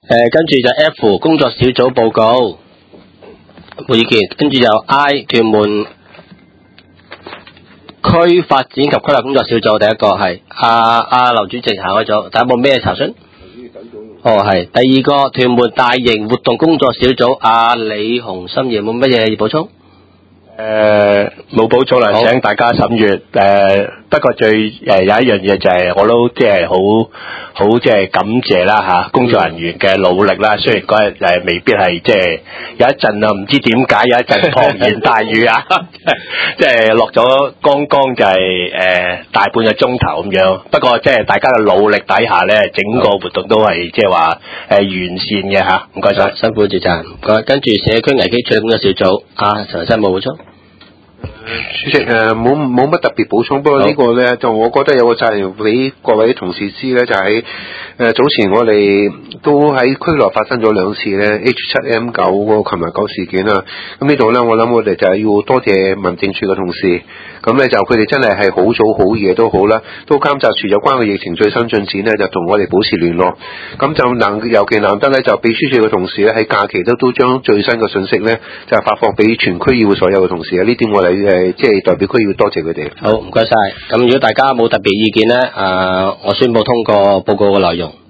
跟住就 F 工作小組報告，冇意見。跟住就 I 屯門區發展及規劃工作小組，第一個係劉主席行開咗，第一部咩查詢？係第二個屯門大型活動工作小組，李洪心爺冇乜嘢要補充？ 冇補充啦，請大家審閱。不過有一樣嘢就係我都即係好即係感謝啦吓，工作人員嘅努力啦。雖然嗰日未必係即係有一陣唔知點解有一陣滂沱大雨啊，即係落咗剛剛就係大半個鐘頭咁樣。不過即係大家嘅努力底下咧，整個活動都係即係話完善嘅吓。唔該晒， 辛苦主席，唔該。跟住社區危機處理工作小組，陳生冇補充。 主席冇乜特別補充，不過呢個咧就我覺得有個責任俾各位同事知咧，就喺早前我哋都喺區內發生咗2次咧 H7M9 嗰個禽流感事件啦。咁呢度咧，我諗我哋就係要多謝民政處嘅同事，咁咧就佢哋真係好早好夜都好啦，都監察住有關嘅疫情最新進展咧，就同我哋保持聯絡。咁就尤其難得咧，就秘書處嘅同事咧喺假期都將最新嘅信息咧就發放俾全區議會所有嘅同事啊。呢點我哋即係代表區要多謝佢哋。 好，唔該晒。咁如果大家冇特別意見咧，我宣布通過報告嘅內容。